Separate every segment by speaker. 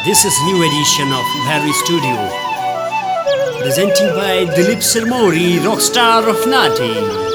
Speaker 1: This is new edition of Bharvi Studio, presenting by Dilip Sirmori, rockstar of Nati.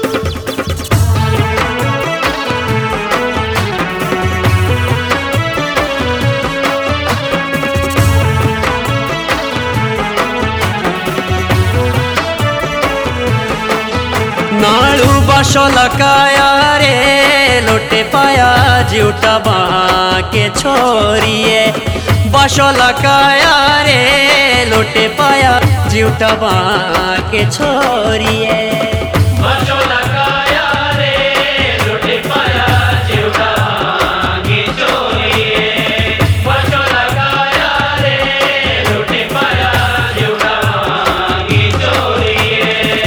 Speaker 2: नालू बाशो लकाया रे लोटे पाया जीवटा बाके छोरिए बाशो लकाया रे लोटे पाया जीवटा बाके छोरिए बाशो लकाया रे लोटे पाया जीवटा बाके छोरिए बाशो लकाया रे लोटे पाया जीवटा बाके छोरिए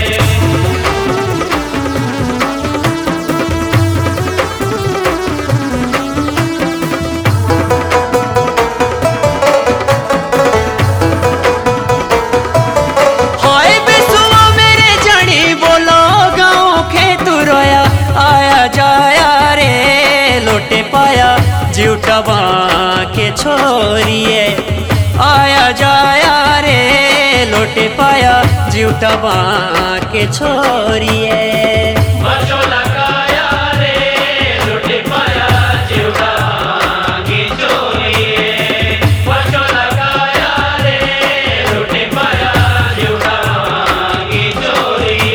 Speaker 2: लोटे पाया जीवटा बाके छोरिए आया जाया रे लोटे पाया जीवटा बाके छोरिए बाशो लकाया रे लोटे पाया जीवटा बाके छोरिए बाशो लकाया रे लोटे पाया जीवटा बाके छोरिए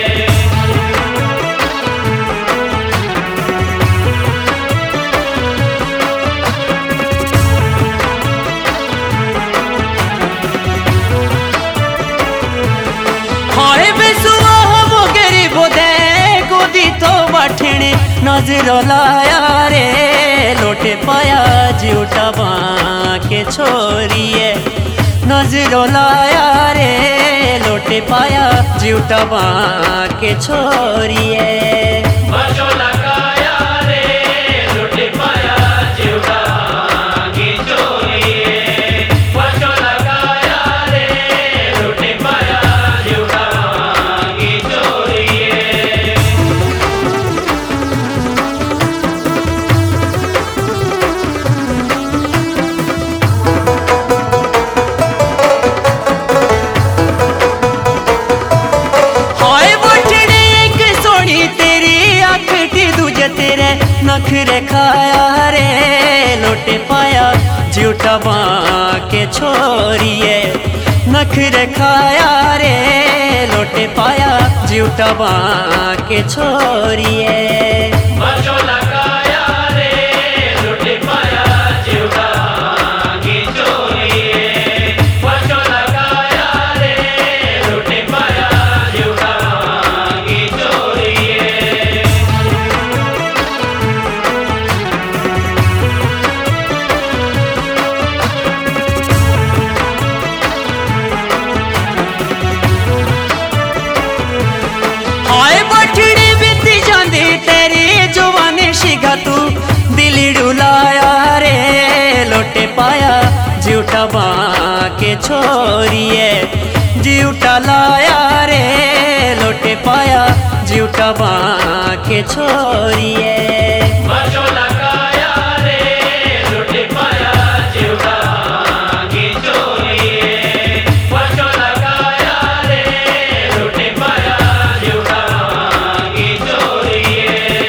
Speaker 2: नजरो लाया रे लोटे पाया जीवटा बाके छोरिए नजरो लाया रे लोटे पाया जीवटा बाके छोरिए बाशो लकाया रे लोटे पाया जीवटा बाके छोरिए बाशो लकाया रे लोटे पाया जीवटा बाके छोरिए नखरे खाया रे लोटे पाया जीवटा बाके छोरिए नखरे खाया रे लोटे पाया जीवटा बाके छोरिए बाशो लकाया रे लोटे पाया जीवटा बाके छोरिए बाशो लकाया रे लोटे पाया जीवटा बाके छोरिए तू दिली डुलाया रे लोटे पाया जीवटा बाके छोरिए जीवटा लाया रे लोटे पाया जीवटा बाके छोरिए बाशो लकाया रे लोटे पाया जीवटा बाके छोरिए बाशो लकाया रे लोटे पाया जीवटा बाके छोरिए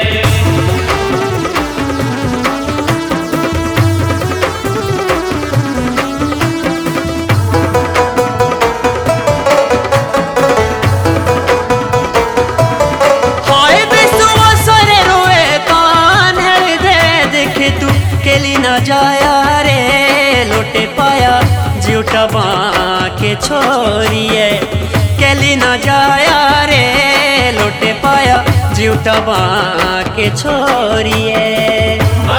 Speaker 2: जाया रे लोटे पाया जीवटा बाके छोरिए केली ना जाया रे लोटे पाया जीवटा बाके छोरिए